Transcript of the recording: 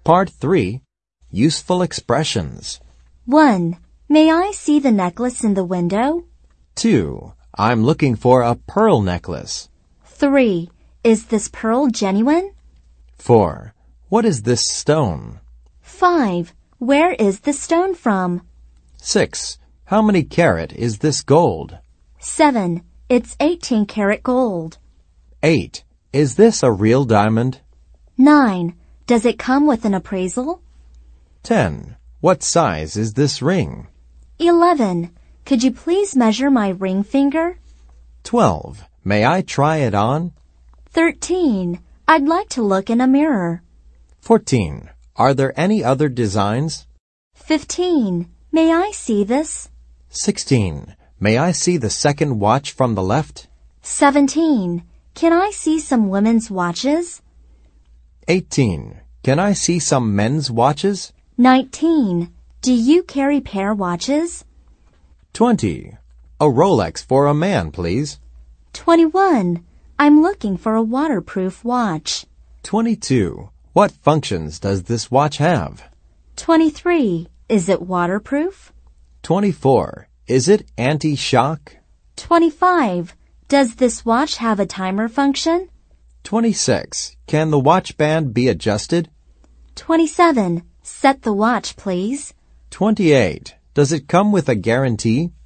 Part 3. Useful expressions. 1. May I see the necklace in the window? 2. I'm looking for a pearl necklace. 3. Is this pearl genuine? 4. What is this stone? 5. Where is the stone from? 6. How many carat is this gold? 7. It's 18 karat gold. 8. Is this a real diamond? 9. Does it come with an appraisal? 10. What size is this ring? 11. Could you please measure my ring finger? 12. May I try it on? 13. I'd like to look in a mirror. 14. Are there any other designs? 15. May I see this? 16. May I see the second watch from the left? 17. Can I see some women's watches? 18. Can I see some men's watches? 19. Do you carry pair watches? 20. A Rolex for a man, please. 21. I'm looking for a waterproof watch. 22. What functions does this watch have? 23. Is it waterproof? 24. Is it anti-shock? 25. Does this watch have a timer function? 26. Can the watch band be adjusted? 27. Set the watch, please. 28. Does it come with a guarantee?